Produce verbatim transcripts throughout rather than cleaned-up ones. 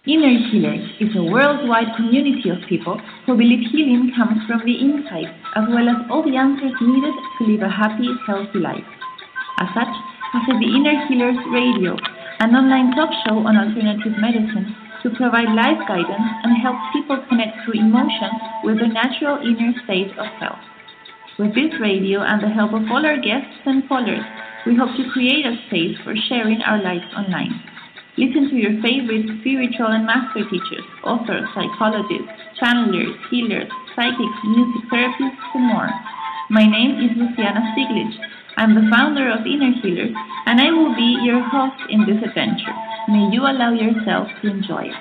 Inner Healers is a worldwide community of people who believe healing comes from the inside, as well as all the answers needed to live a happy, healthy life. As such, we have the Inner Healers Radio, an online talk show on alternative medicine to provide life guidance and help people connect through emotion with their natural inner state of health. With this radio and the help of all our guests and followers, we hope to create a space for sharing our lives online. Listen to your favorite spiritual and master teachers, authors, psychologists, channelers, healers, psychics, music therapists, and more. My name is Luciana Stiglitz. I'm the founder of Inner Healers, and I will be your host in this adventure. May you allow yourself to enjoy it.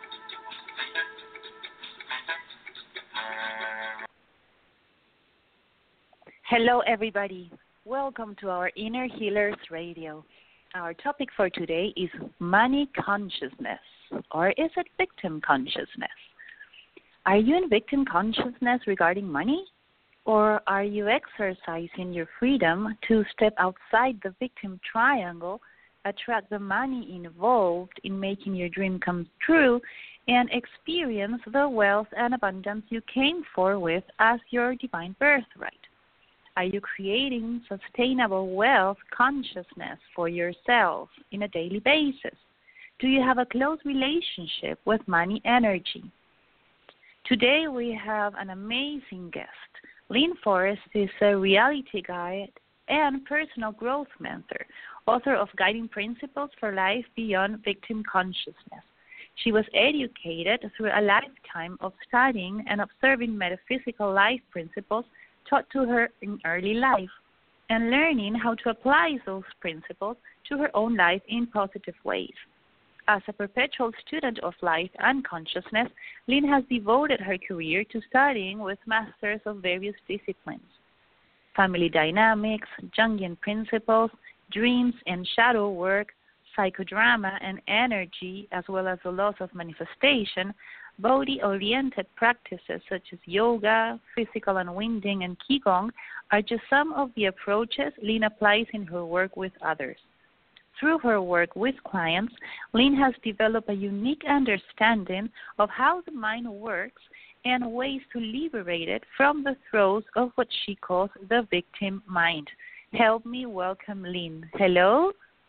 Hello, everybody. Welcome to our Inner Healers Radio. Our topic for today is money consciousness, or is it victim consciousness? Are you in victim consciousness regarding money, or are you exercising your freedom to step outside the victim triangle, attract the money involved in making your dream come true, and experience the wealth and abundance you came for with as your divine birthright? Are you creating sustainable wealth consciousness for yourself in a daily basis? Do you have a close relationship with money energy? Today we have an amazing guest. Lynn Forrest is a reality guide and personal growth mentor, author of Guiding Principles for Life Beyond Victim Consciousness. She was educated through a lifetime of studying and observing metaphysical life principles taught to her in early life, and learning how to apply those principles to her own life in positive ways. As a perpetual student of life and consciousness, Lynn has devoted her career to studying with masters of various disciplines: family dynamics, Jungian principles, dreams and shadow work, psychodrama and energy, as well as the laws of manifestation. Body-oriented practices such as yoga, physical unwinding, and qigong are just some of the approaches Lynn applies in her work with others. Through her work with clients, Lynn has developed a unique understanding of how the mind works and ways to liberate it from the throes of what she calls the victim mind. Help me welcome Lynn. Hello?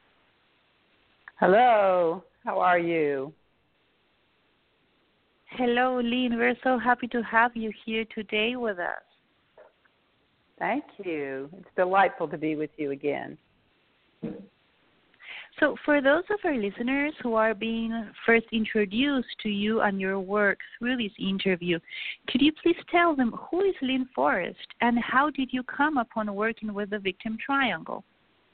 Hello. How are you? Hello, Lynn. We're so happy to have you here today with us. Thank you. It's delightful to be with you again. So for those of our listeners who are being first introduced to you and your work through this interview, could you please tell them who is Lynn Forrest and how did you come upon working with the victim triangle?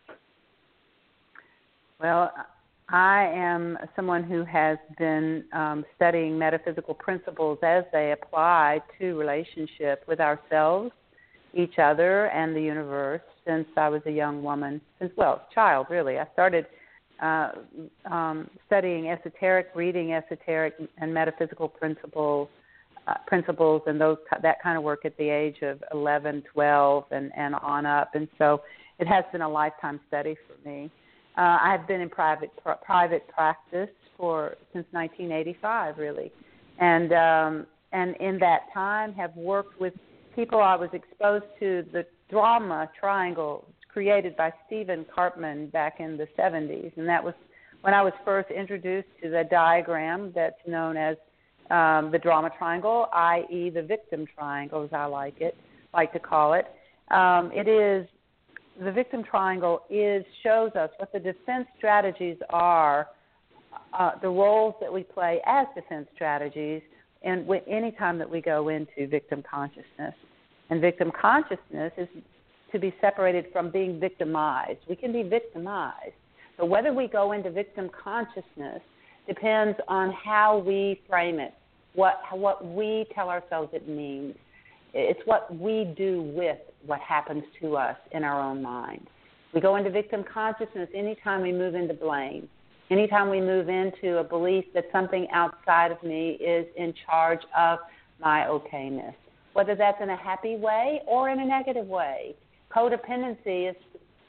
Well, I am someone who has been um, studying metaphysical principles as they apply to relationship with ourselves, each other, and the universe since I was a young woman, since, well, child, really. I started uh, um, studying esoteric, reading esoteric and metaphysical principles, uh, principles and those that kind of work at the age of eleven, twelve, and, and on up. And so it has been a lifetime study for me. Uh, I've been in private pr- private practice for since nineteen eighty-five, really, and um, and in that time have worked with people. I was exposed to the drama triangle created by Stephen Karpman back in the seventies, and that was when I was first introduced to the diagram that's known as um, the drama triangle, that is, the victim triangle, as I like it, like to call it. Um, it is. The victim triangle is shows us what the defense strategies are, uh, the roles that we play as defense strategies, and w- any time that we go into victim consciousness. And victim consciousness is to be separated from being victimized. We can be victimized, but whether we go into victim consciousness depends on how we frame it, what what we tell ourselves it means. It's what we do with what happens to us in our own mind. We go into victim consciousness anytime we move into blame, anytime we move into a belief that something outside of me is in charge of my okayness, whether that's in a happy way or in a negative way. Codependency is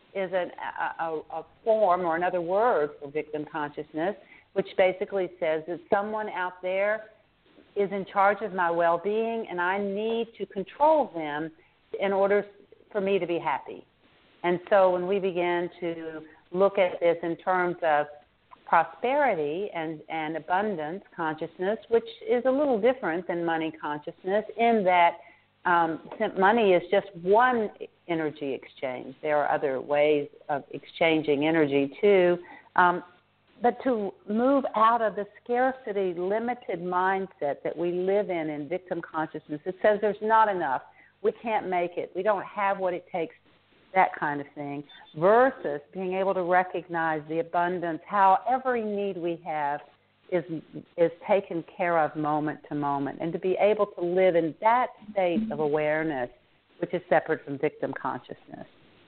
is an, a, a, a form or another word for victim consciousness, which basically says that someone out there is in charge of my well-being and I need to control them in order for me to be happy. And so when we begin to look at this in terms of prosperity and, and abundance consciousness, which is a little different than money consciousness in that um, money is just one energy exchange. There are other ways of exchanging energy too. Um, but to move out of the scarcity, limited mindset that we live in in victim consciousness, it says there's not enough. We can't make it. We don't have what it takes, that kind of thing, versus being able to recognize the abundance, how every need we have is is taken care of moment to moment, and to be able to live in that state of awareness, which is separate from victim consciousness.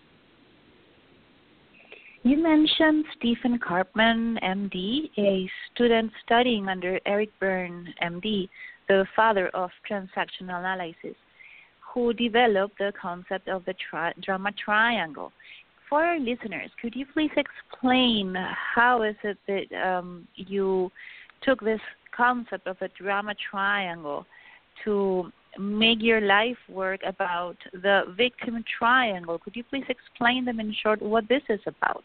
You mentioned Stephen Karpman, M D, a student studying under Eric Berne, M D, the father of transactional analysis, who developed the concept of the tri- drama triangle. For our listeners, could you please explain how is it that um, you took this concept of a drama triangle to make your life work about the victim triangle? Could you please explain them in short what this is about?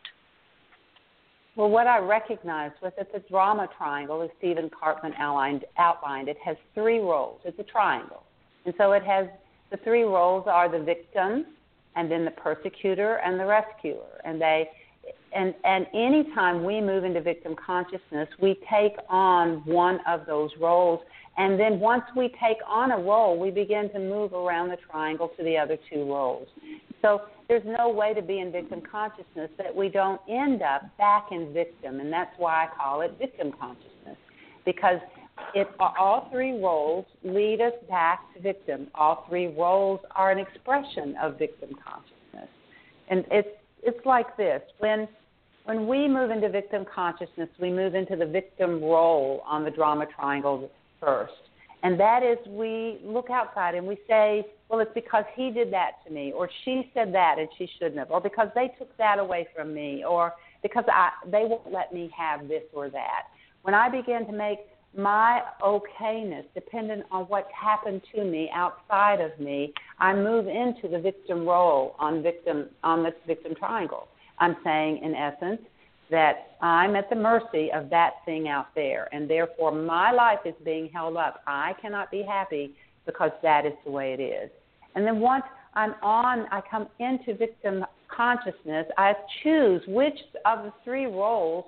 Well, what I recognized was that the drama triangle, as Stephen Karpman outlined, outlined, it has three roles. It's a triangle. And so it has the three roles are the victim, and then the persecutor, and the rescuer. And they, and and anytime we move into victim consciousness, we take on one of those roles. And then once we take on a role, we begin to move around the triangle to the other two roles. So there's no way to be in victim consciousness that we don't end up back in victim, and that's why I call it victim consciousness, because It, all three roles lead us back to victim. All three roles are an expression of victim consciousness. And it's it's like this. When when we move into victim consciousness, we move into the victim role on the drama triangle first. And that is, we look outside and we say, well, it's because he did that to me, or she said that and she shouldn't have, or because they took that away from me, or because I, they won't let me have this or that. When I begin to make my okayness dependent on what's happened to me outside of me, I move into the victim role on victim on the victim triangle. I'm saying, in essence, that I'm at the mercy of that thing out there, and therefore my life is being held up. I cannot be happy because that is the way it is. And then once I'm on, I come into victim consciousness, I choose which of the three roles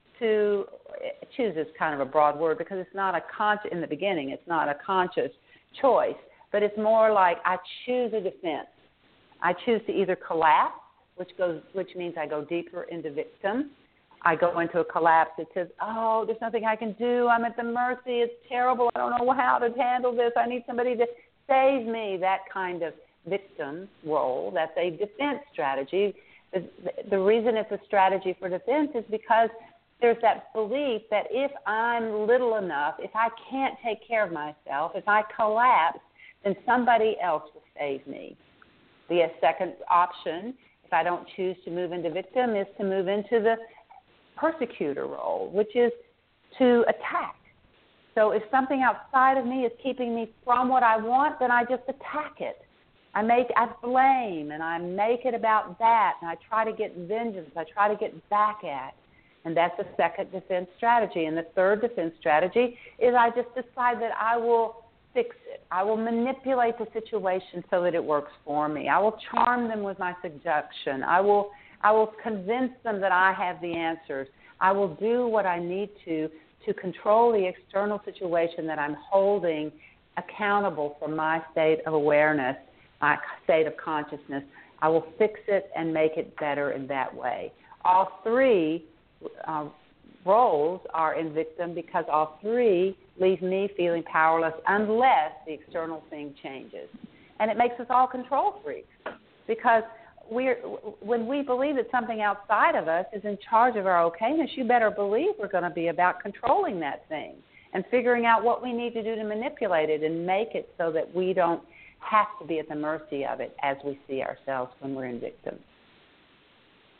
to choose is kind of a broad word because it's not a conscious, in the beginning, it's not a conscious choice, but it's more like I choose a defense. I choose to either collapse, which goes, which means I go deeper into victim. I go into a collapse that says, oh, there's nothing I can do. I'm at the mercy. It's terrible. I don't know how to handle this. I need somebody to save me. That kind of victim role, that's a defense strategy. The, the reason it's a strategy for defense is because there's that belief that if I'm little enough, if I can't take care of myself, if I collapse, then somebody else will save me. The second option, if I don't choose to move into victim, is to move into the persecutor role, which is to attack. So if something outside of me is keeping me from what I want, then I just attack it. I make, I blame, and I make it about that, and I try to get vengeance. I try to get back at. And that's the second defense strategy. And the third defense strategy is I just decide that I will fix it. I will manipulate the situation so that it works for me. I will charm them with my seduction. I will I will convince them that I have the answers. I will do what I need to to control the external situation that I'm holding accountable for my state of awareness, my state of consciousness. I will fix it and make it better in that way. All three uh, roles are in victim because all three leave me feeling powerless unless the external thing changes. And it makes us all control freaks because we're, when we believe that something outside of us is in charge of our okayness, you better believe we're going to be about controlling that thing and figuring out what we need to do to manipulate it and make it so that we don't have to be at the mercy of it as we see ourselves when we're in victim.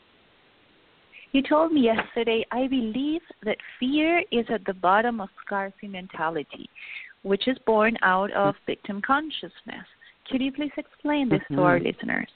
You told me yesterday, I believe that fear is at the bottom of scarcity mentality, which is born out of victim consciousness. Could you please explain this mm-hmm. to our listeners?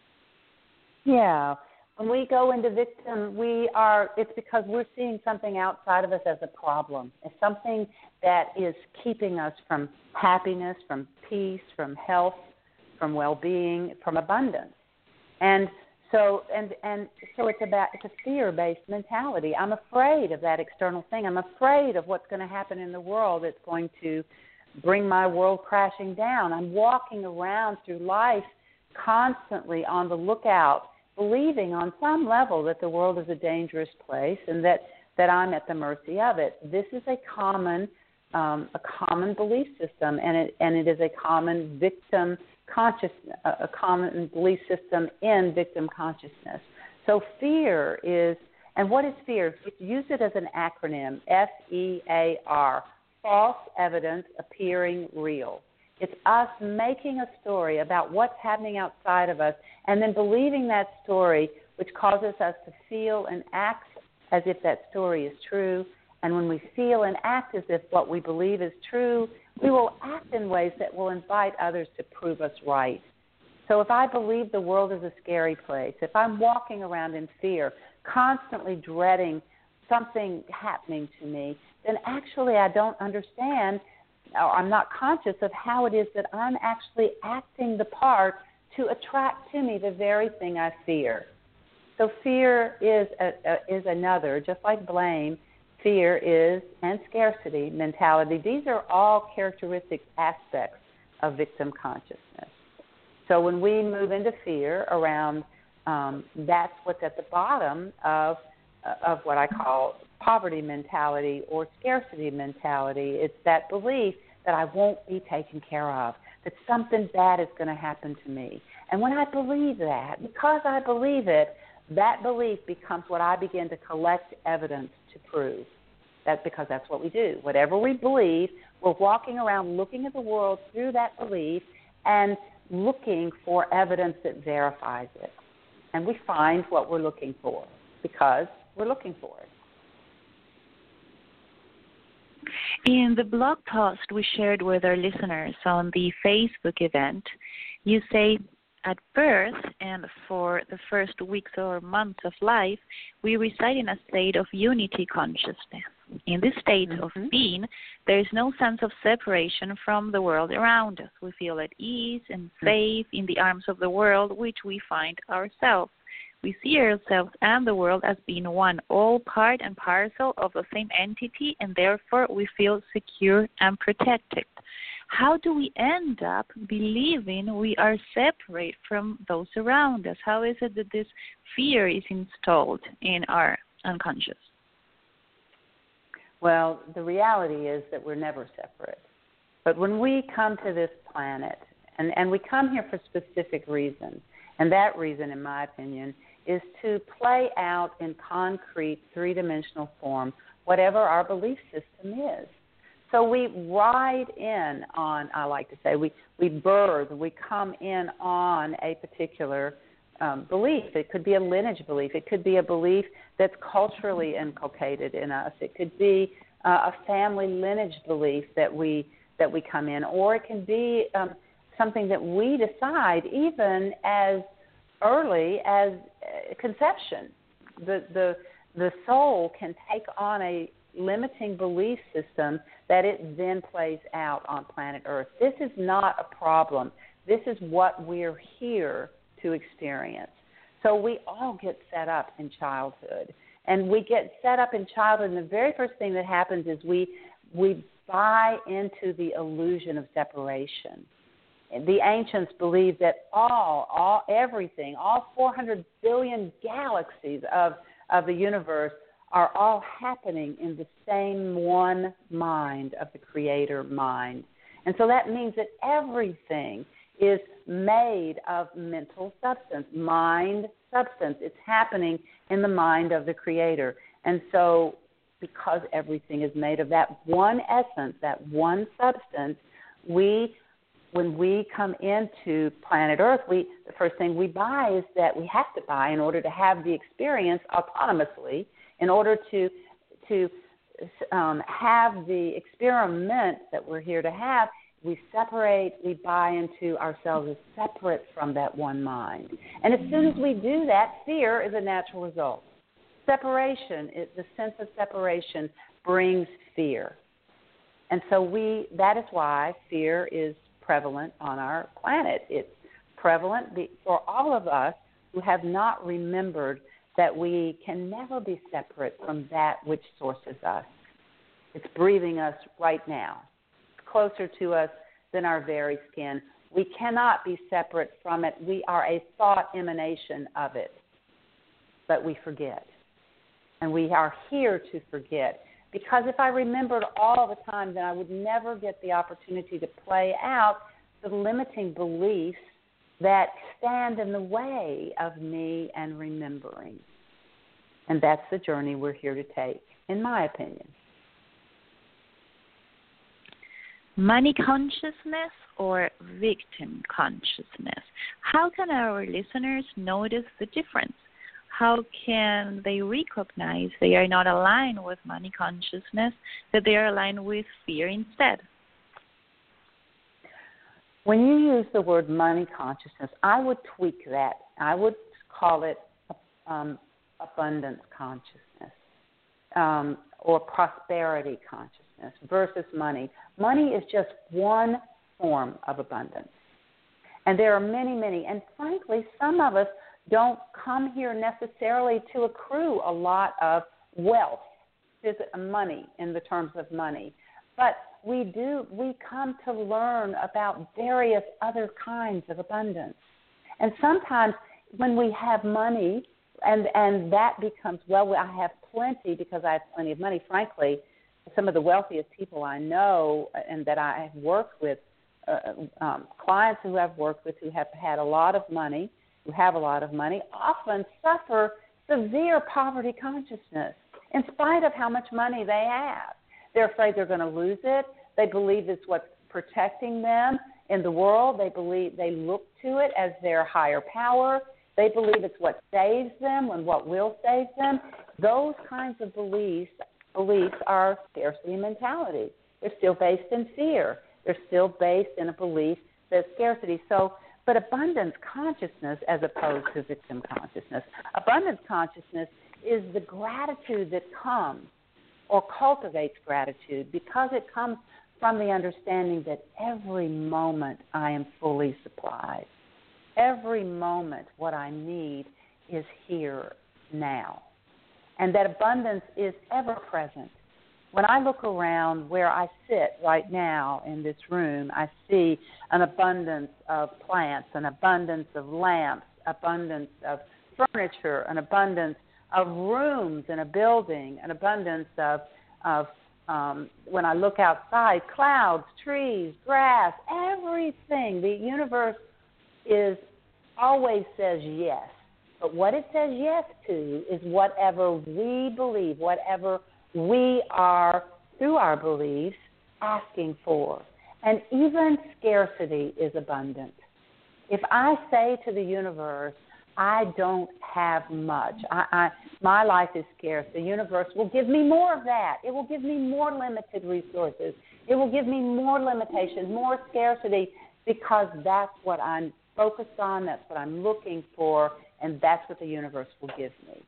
Yeah. When we go into victim, we are, it's because we're seeing something outside of us as a problem. It's something that is keeping us from happiness, from peace, from health, from well-being, from abundance. And so and, and so it's about it's a fear-based mentality. I'm afraid of that external thing. I'm afraid of what's going to happen in the world that's going to bring my world crashing down. I'm walking around through life constantly on the lookout, believing on some level that the world is a dangerous place and that, that I'm at the mercy of it. This is a common um, a common belief system, and it and it is a common victim consciousness, a common belief system in victim consciousness. So fear is, and what is fear? Use it as an acronym, F E A R, false evidence appearing real. It's us making a story about what's happening outside of us and then believing that story, which causes us to feel and act as if that story is true. And when we feel and act as if what we believe is true, we will act in ways that will invite others to prove us right. So if I believe the world is a scary place, if I'm walking around in fear, constantly dreading something happening to me, then actually I don't understand, or I'm not conscious of how it is that I'm actually acting the part to attract to me the very thing I fear. So fear is a, a, is another, just like blame. Fear is, and scarcity mentality. These are all characteristic aspects of victim consciousness. So when we move into fear around, um, that's what's at the bottom of of what I call poverty mentality or scarcity mentality. It's that belief that I won't be taken care of, that something bad is going to happen to me. And when I believe that, because I believe it, that belief becomes what I begin to collect evidence to prove. That's because that's what we do. Whatever we believe, we're walking around looking at the world through that belief and looking for evidence that verifies it. And we find what we're looking for because we're looking for it. In the blog post we shared with our listeners on the Facebook event, you say, at birth and for the first weeks or months of life, we reside in a state of unity consciousness. In this state mm-hmm. of being, there is no sense of separation from the world around us. We feel at ease and safe in the arms of the world, which we find ourselves. We see ourselves and the world as being one, all part and parcel of the same entity, and therefore we feel secure and protected. How do we end up believing we are separate from those around us? How is it that this fear is installed in our unconscious? Well, the reality is that we're never separate. But when we come to this planet, and, and we come here for specific reasons, and that reason, in my opinion, is to play out in concrete, three-dimensional form whatever our belief system is. So we ride in on, I like to say, we, we birth, we come in on a particular um, belief. It could be a lineage belief. It could be a belief that's culturally inculcated in us. It could be uh, a family lineage belief that we that we come in, or it can be um, something that we decide even as early as uh, conception. The the the soul can take on a limiting belief system that it then plays out on planet Earth. This is not a problem. This is what we're here to experience. So we all get set up in childhood. And we get set up in childhood, and the very first thing that happens is we we buy into the illusion of separation. The ancients believed that all, all everything, all four hundred billion galaxies of, of the universe are all happening in the same one mind of the Creator mind. And so that means that everything is made of mental substance, mind substance. It's happening in the mind of the Creator. And so because everything is made of that one essence, that one substance, we when we come into planet Earth, we the first thing we buy is that we have to buy in order to have the experience autonomously, in order to to um, have the experiment that we're here to have. We separate, we buy into ourselves as separate from that one mind. And as soon as we do that, fear is a natural result. Separation, is, the sense of separation brings fear. And so we that is why fear is prevalent on our planet. It's prevalent for all of us who have not remembered that we can never be separate from that which sources us. It's breathing us right now. It's closer to us than our very skin. We cannot be separate from it. We are a thought emanation of it. But we forget. And we are here to forget. Because if I remembered all the time, then I would never get the opportunity to play out the limiting beliefs that stand in the way of me and remembering. And that's the journey we're here to take, in my opinion. Money consciousness or victim consciousness? How can our listeners notice the difference? How can they recognize they are not aligned with money consciousness, that they are aligned with fear instead? When you use the word money consciousness, I would tweak that. I would call it um, abundance consciousness um, or prosperity consciousness versus money. Money is just one form of abundance. And there are many, many. And frankly, some of us don't come here necessarily to accrue a lot of wealth, money in the terms of money. But we do, we come to learn about various other kinds of abundance. And sometimes when we have money and, and that becomes, well, I have plenty because I have plenty of money. Frankly, some of the wealthiest people I know and that I have worked with, uh, um, clients who I've worked with who have had a lot of money, who have a lot of money, often suffer severe poverty consciousness in spite of how much money they have. They're afraid they're going to lose it. They believe it's what's protecting them in the world. They believe they look to it as their higher power. They believe it's what saves them and what will save them. Those kinds of beliefs beliefs are scarcity mentality. They're still based in fear. They're still based in a belief that scarcity. So But abundance consciousness as opposed to victim consciousness. Abundance consciousness is the gratitude that comes or cultivates gratitude because it comes from the understanding that every moment I am fully supplied. Every moment what I need is here now. And that abundance is ever present. When I look around where I sit right now in this room, I see an abundance of plants, an abundance of lamps, abundance of furniture, an abundance of rooms in a building, an abundance of, of um, when I look outside, clouds, trees, grass, everything. The universe is always says yes. But what it says yes to is whatever we believe, whatever we are, through our beliefs, asking for. And even scarcity is abundant. If I say to the universe, I don't have much, I, I, my life is scarce, the universe will give me more of that. It will give me more limited resources. It will give me more limitations, more scarcity, because that's what I'm focused on, that's what I'm looking for, and that's what the universe will give me.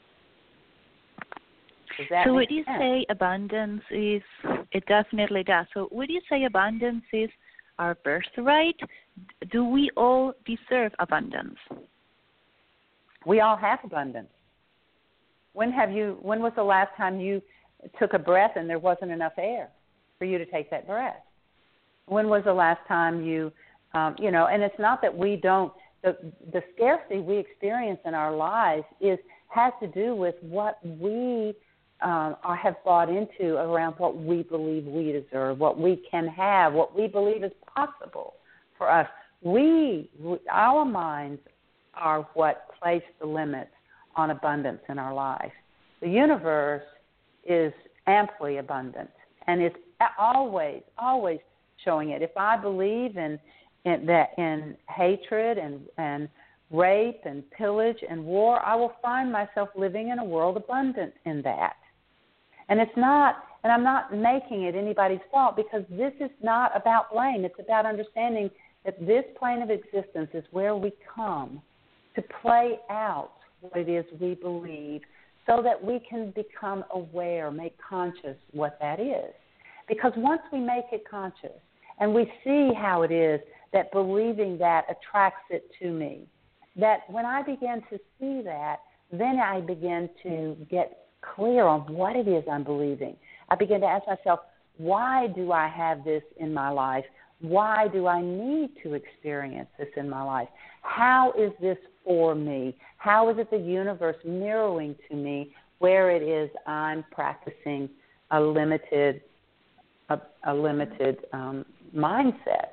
So would you sense? say abundance is, it definitely does. So would you say abundance is our birthright? Do we all deserve abundance? We all have abundance. When have you, when was the last time you took a breath and there wasn't enough air for you to take that breath? When was the last time you, um, you know, and it's not that we don't, the, the scarcity we experience in our lives is has to do with what we Um, I have bought into around what we believe we deserve, what we can have, what we believe is possible for us. We, our minds are what place the limits on abundance in our life. The universe is amply abundant, and it's always, always showing it. If I believe in, in, that in hatred and, and rape and pillage and war, I will find myself living in a world abundant in that. And it's not, and I'm not making it anybody's fault, because this is not about blame. It's about understanding that this plane of existence is where we come to play out what it is we believe, so that we can become aware, make conscious what that is. Because once we make it conscious and we see how it is that believing that attracts it to me, that when I begin to see that, then I begin to get clear on what it is I'm believing. I begin to ask myself, why do I have this in my life? Why do I need to experience this in my life? How is this for me? How is it the universe mirroring to me where it is I'm practicing a limited, a, a limited um, mindset?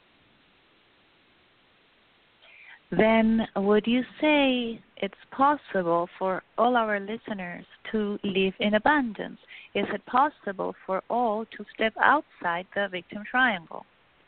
Then would you say it's possible for all our listeners to live in abundance? Is it possible for all to step outside the victim triangle?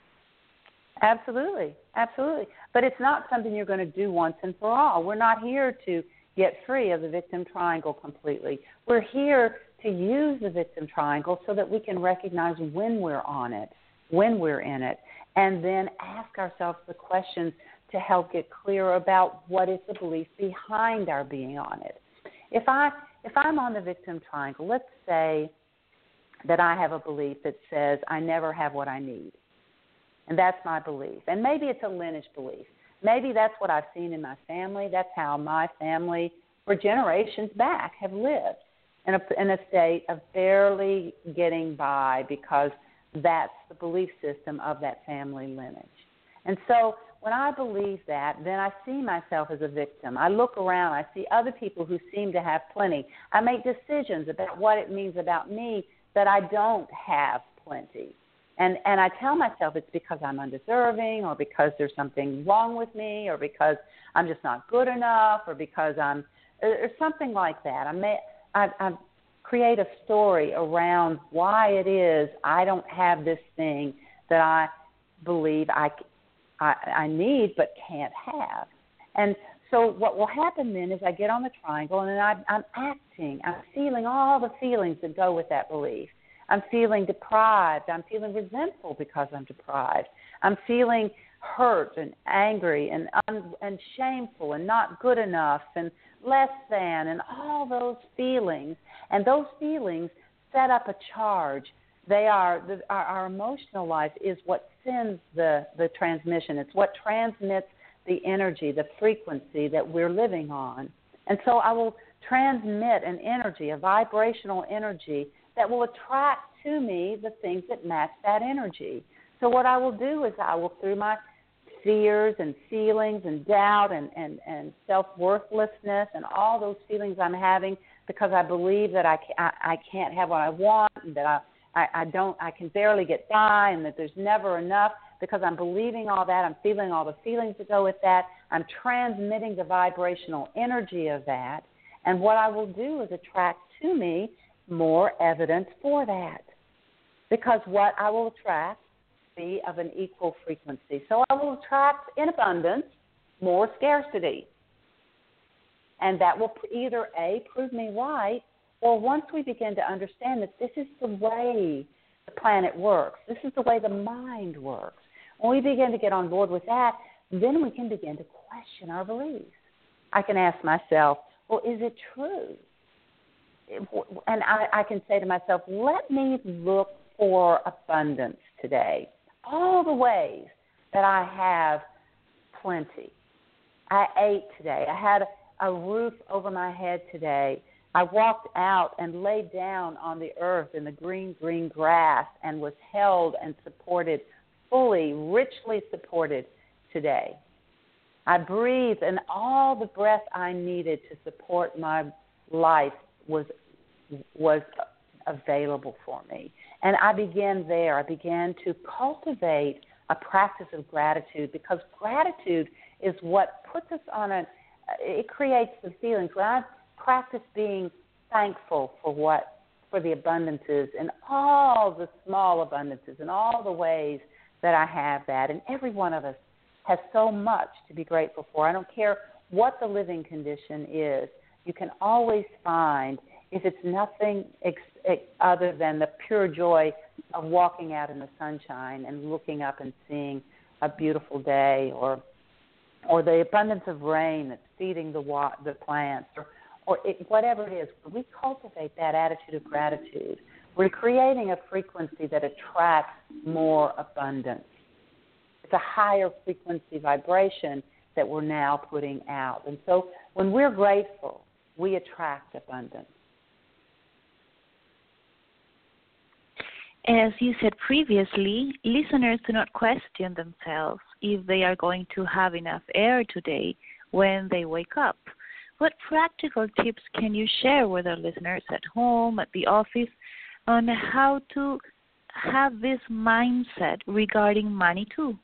Absolutely, absolutely. But it's not something you're going to do once and for all. We're not here to get free of the victim triangle completely. We're here to use the victim triangle so that we can recognize when we're on it, when we're in it, and then ask ourselves the questions to help get clear about what is the belief behind our being on it. If I if I'm on the victim triangle, let's say that I have a belief that says I never have what I need. And that's my belief. And maybe it's a lineage belief. Maybe that's what I've seen in my family. That's how my family, for generations back, have lived in a, in a state of barely getting by, because that's the belief system of that family lineage. And so when I believe that, then I see myself as a victim. I look around. I see other people who seem to have plenty. I make decisions about what it means about me that I don't have plenty. And and I tell myself it's because I'm undeserving, or because there's something wrong with me, or because I'm just not good enough, or because I'm, or something like that. I may I, I create a story around why it is I don't have this thing that I believe I, I, I need but can't have. And so what will happen then is I get on the triangle, and then I, I'm acting. I'm feeling all the feelings that go with that belief. I'm feeling deprived. I'm feeling resentful because I'm deprived. I'm feeling hurt and angry and un- and shameful and not good enough and less than, and all those feelings. And those feelings set up a charge. They are the, our, our emotional life is what sends the, the transmission. It's what transmits the energy, the frequency that we're living on. And so I will transmit an energy, a vibrational energy, that will attract to me the things that match that energy. So what I will do is I will, through my fears and feelings and doubt and, and, and self-worthlessness and all those feelings I'm having because I believe that I, I, I can't have what I want, and that I, I, I don't, I can barely get by, and that there's never enough, because I'm believing all that, I'm feeling all the feelings that go with that, I'm transmitting the vibrational energy of that, and what I will do is attract to me more evidence for that, because what I will attract be of an equal frequency. So I will attract in abundance more scarcity, and that will either A, prove me right, or once we begin to understand that this is the way the planet works, this is the way the mind works, when we begin to get on board with that, then we can begin to question our beliefs. I can ask myself, well, is it true? And I, I can say to myself, let me look for abundance today. All the ways that I have plenty. I ate today. I had a roof over my head today. I walked out and laid down on the earth in the green, green grass and was held and supported fully, richly supported today. I breathed, and all the breath I needed to support my life was was available for me. And I began there. I began to cultivate a practice of gratitude, because gratitude is what puts us on a, it creates the feelings. When I practice being thankful for what, for the abundances and all the small abundances and all the ways that I have that. And every one of us has so much to be grateful for. I don't care what the living condition is. You can always find, if it's nothing ex- ex- other than the pure joy of walking out in the sunshine and looking up and seeing a beautiful day, or or the abundance of rain that's feeding the wa- the plants, or, or it, whatever it is, we cultivate that attitude of gratitude. We're creating a frequency that attracts more abundance. It's a higher frequency vibration that we're now putting out. And so when we're grateful, we attract abundance. As you said previously, listeners do not question themselves if they are going to have enough air today when they wake up. What practical tips can you share with our listeners at home, at the office, on how to have this mindset regarding money too?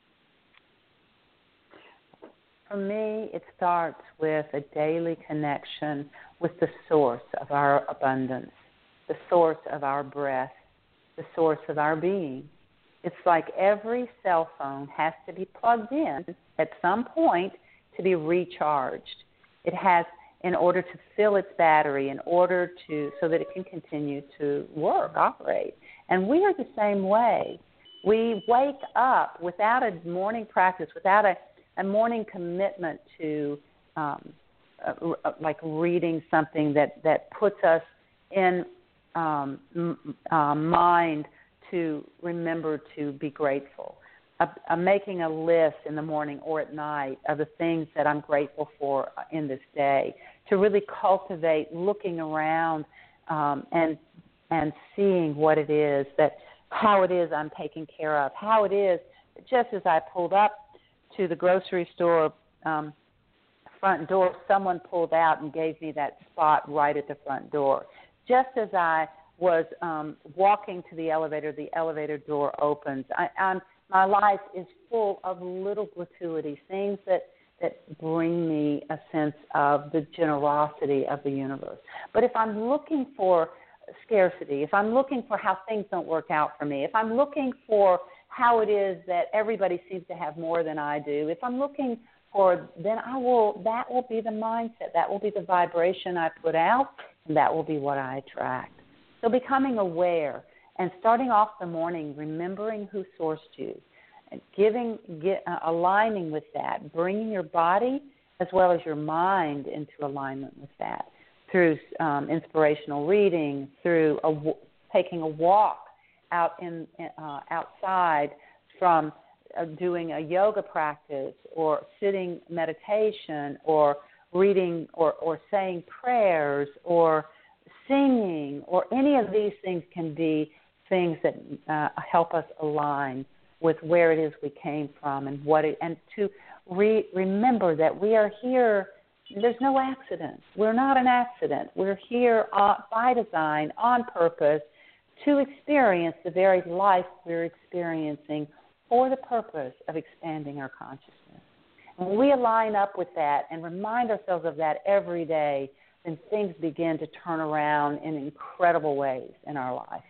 For me, it starts with a daily connection with the source of our abundance, the source of our breath, the source of our being. It's like every cell phone has to be plugged in at some point to be recharged. It has, in order to fill its battery, in order to, so that it can continue to work, operate. And we are the same way. We wake up without a morning practice, without a, a morning commitment to um, uh, like reading something that, that puts us in Um, uh, mind to remember to be grateful. Uh, uh, making a list in the morning or at night of the things that I'm grateful for in this day, to really cultivate looking around um, and and seeing what it is that, how it is I'm taken care of, how it is, just as I pulled up to the grocery store um, front door, someone pulled out and gave me that spot right at the front door. Just as I was um, walking to the elevator, the elevator door opens. I, I'm, my life is full of little gratuities, things that, that bring me a sense of the generosity of the universe. But if I'm looking for scarcity, if I'm looking for how things don't work out for me, if I'm looking for how it is that everybody seems to have more than I do, if I'm looking for, then I will, that will be the mindset, that will be the vibration I put out, and that will be what I attract. So becoming aware and starting off the morning, remembering who sourced you, giving, get, uh, aligning with that, bringing your body as well as your mind into alignment with that through um, inspirational reading, through a, taking a walk out in uh, outside, from uh, doing a yoga practice or sitting meditation or reading or, or saying prayers or singing, or any of these things can be things that uh, help us align with where it is we came from and what it, and to re- remember that we are here. There's no accident. We're not an accident. We're here uh, by design, on purpose, to experience the very life we're experiencing for the purpose of expanding our consciousness. When we align up with that and remind ourselves of that every day, then things begin to turn around in incredible ways in our life.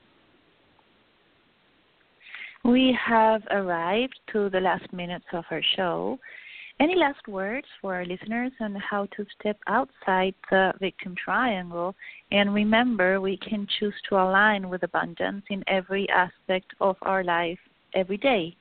We have arrived to the last minutes of our show. Any last words for our listeners on how to step outside the victim triangle? And remember, we can choose to align with abundance in every aspect of our life every day.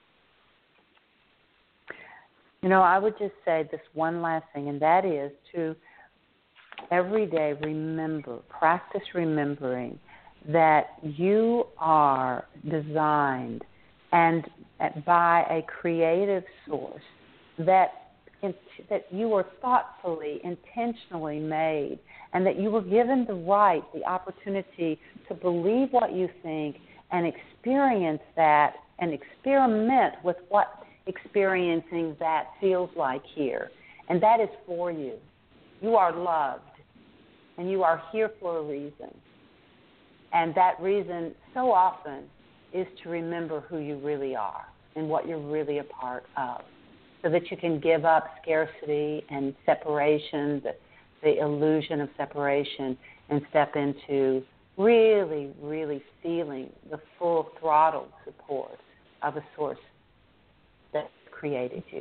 You know, I would just say this one last thing, and that is to every day remember, practice remembering that you are designed and by a creative source, that in, that you were thoughtfully, intentionally made, and that you were given the right, the opportunity to believe what you think and experience that and experiment with what experiencing that feels like here. And that is for you. You are loved, and you are here for a reason. And that reason so often is to remember who you really are and what you're really a part of, so that you can give up scarcity and separation, the, the illusion of separation, and step into really, really feeling the full throttled support of a source that created you.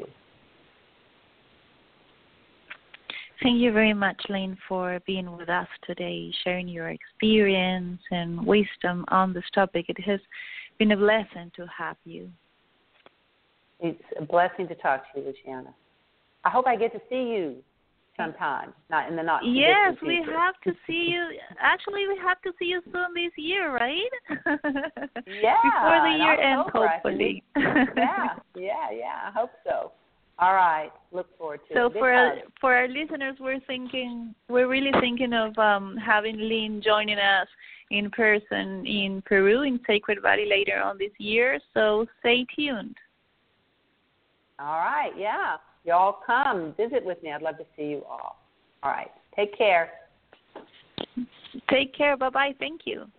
Thank you very much, Lynn, for being with us today, sharing your experience and wisdom on this topic. It has been a blessing to have you. It's a blessing to talk to you, Luciana. I hope I get to see you sometime, not in the not too Yes, distant we future. have to see you. Actually, we have to see you soon this year, right? Yeah. Before the year ends, October, hopefully. yeah, yeah, yeah. I hope so. All right. Look forward to so it. So for our, for our listeners, we're thinking, we're really thinking of um, having Lynn joining us in person in Peru, in Sacred Valley, later on this year. So stay tuned. All right. Yeah. You all come visit with me. I'd love to see you all. All right. Take care. Take care. Bye-bye. Thank you.